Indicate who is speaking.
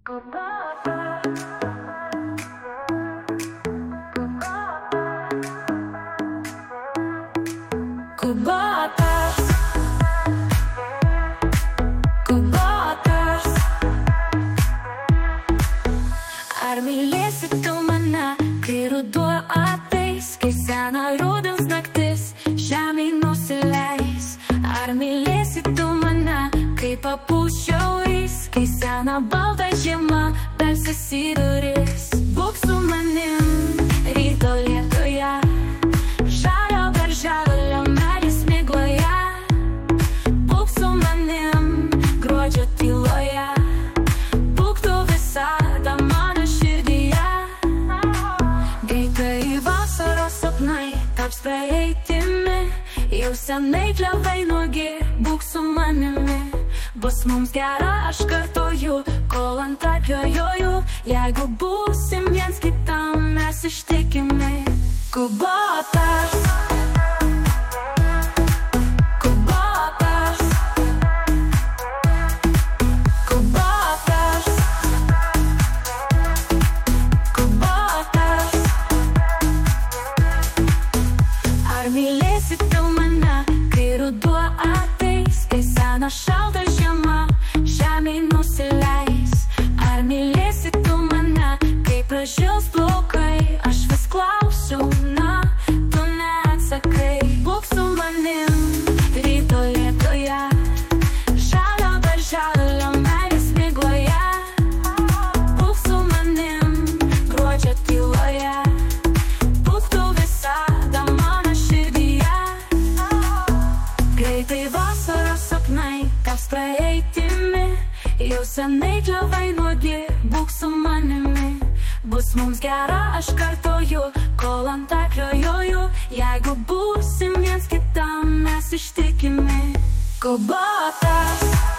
Speaker 1: Ar mylėsi tu mane, kai ruduo ateis, kai sena rudens naktis žemėj nusileis? Ar mylėsi tu mane, kai papūs šiaurys, kai sena balta žiema belsis į duris? Būk su manim ryto lietuje, žalio darželio medis migloje. Būk su manim gruodžio tyloje, būk tu visada mano širdyje. Greitai vasaros sapnai taps praeitimi, jau senai klevai nuogi, būk su manimi. Bus mums gera, aš kartoju, kol ant atjoju. Jeigu būsim viens kitam, mes ištikimi. Kubotas, kubotas, kubotas, kubotas. Ar mylėsi tu mane, kai ruduo ateis, kai sena šalta žiema žemėj nusileis? Ar mylėsi tu mane, kai pražils plaukai? Aš vis klausiu, na, tu neatsakai. Būk su manim ryto lietuje, žalio darželio medis migloje. Būk su manim gruodžio tyloje, būk tu visada mano širdyje. Greitai vasaros sapnai taps praeitimi, jau senai klevai nuogi, būk su manimi. Bus mums gera, aš kartoju, kol ant atjoju. Jeigu būsim viens kitam, mes ištikimi. Kubotas.